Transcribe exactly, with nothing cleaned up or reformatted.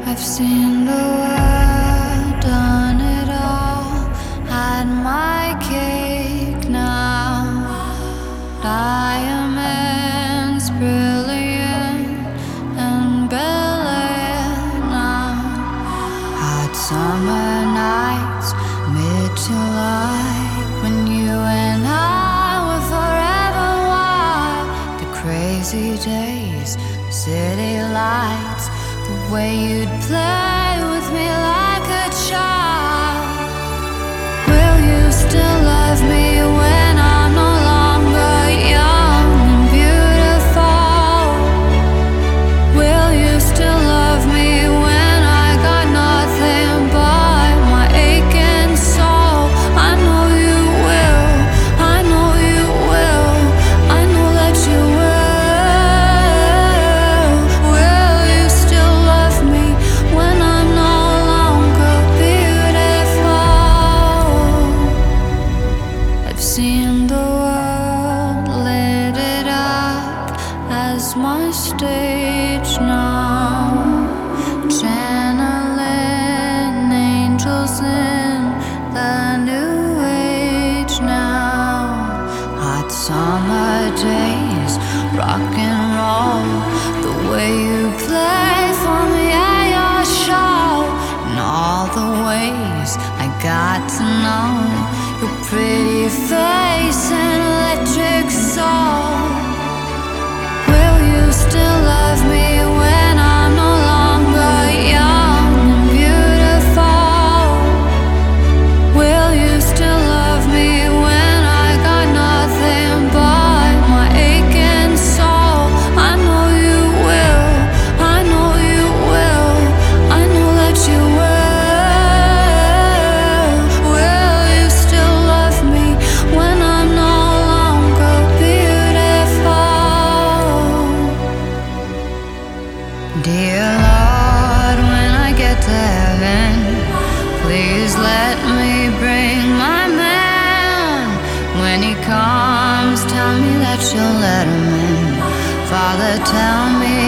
I've seen the world, done it all, had my cake now. Diamonds brilliant and Bel-Air now. Hot summer nights, mid-July, when you and I were forever wild. The crazy days, city lights, the way you'd play with me like a child. Will you still love me when I'm no longer young and beautiful? Will you still love me when I got nothing but my aching soul? I know you will, I know you will, I know that you will. Will you still love me when I'm no longer beautiful? I've seen the world, lit it up as my stage now. Channeling angels in the new age now. Hot summer days, rock and roll, the way you play for me at your show, and all the ways I got to know your pretty face and electric soul. Will you still love me when I'm no longer young and beautiful? Will you still love me when I got nothing but my aching soul? I know you will, I know you will, I know that you will. Will you still love me when I'm no longer beautiful? Dear Lord, when I get to heaven, please let me bring my man. When he comes, tell me that you'll let him in. Father, tell me